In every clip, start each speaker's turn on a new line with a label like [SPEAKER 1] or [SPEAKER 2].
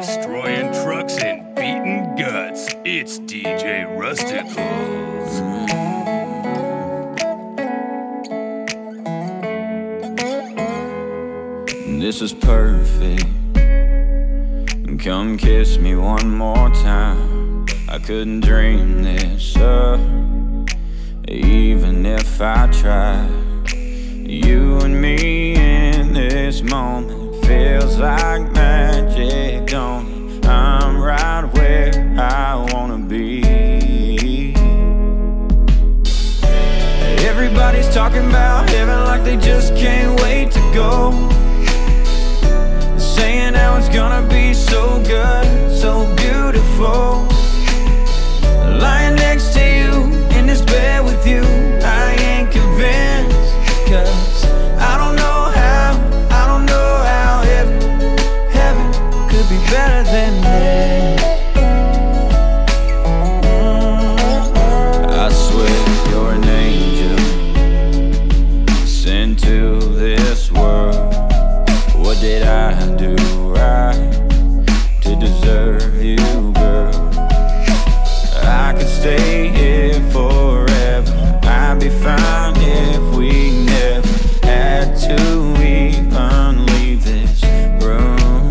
[SPEAKER 1] destroying trucks and beating guts. It's DJ Rusticles.
[SPEAKER 2] This is perfect. Come kiss me one more time. I couldn't dream this up, even if I tried. You and me in this moment feels like magic, don't it? I'm right where I wanna be. Everybody's talking about heaven like they just can't wait to go, saying how it's gonna be so good, so beautiful. Lying next to you in this bed with you, I ain't convinced, 'cause I don't know how heaven could be better than this. I swear you're an angel sent to this world. What did I do right to deserve you, girl? I could stay here forever. I'd be fine if we never had to even leave this room.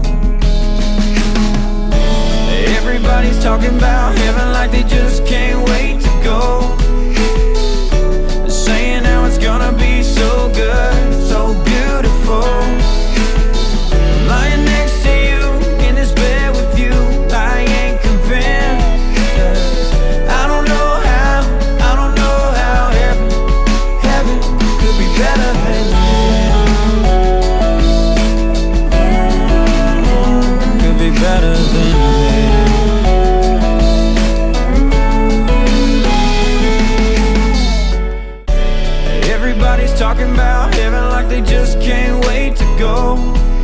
[SPEAKER 2] Everybody's talking about heaven like they just can't wait to go, saying how it's gonna be so good, so beautiful. Lying next to you in this bed with you, I ain't convinced, 'cause I don't know how heaven could be better than this. Could be better than this. Everybody's talking about heaven like they just can't wait to go,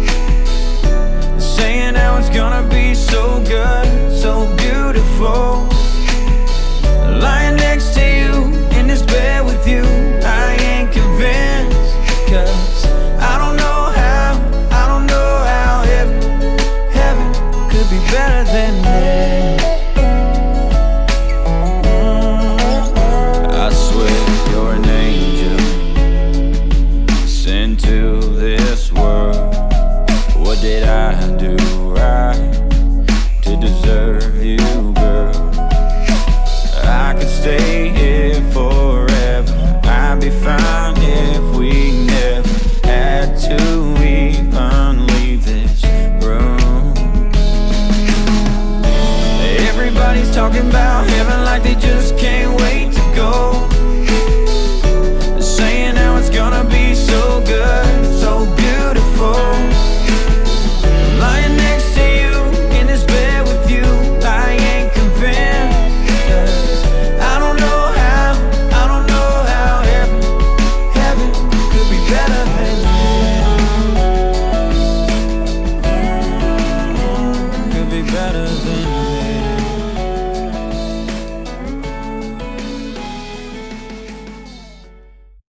[SPEAKER 2] saying how it's gonna be so good, so beautiful. Lying next to you in this bed with you, I ain't convinced, 'cause I don't know how heaven could be better than this. I swear you're an angel sent to this world. What did I do right to deserve you, girl? I could stay here forever. I'd be fine if we never had to even leave this room. Everybody's talking about heaven like they just can't wait to go,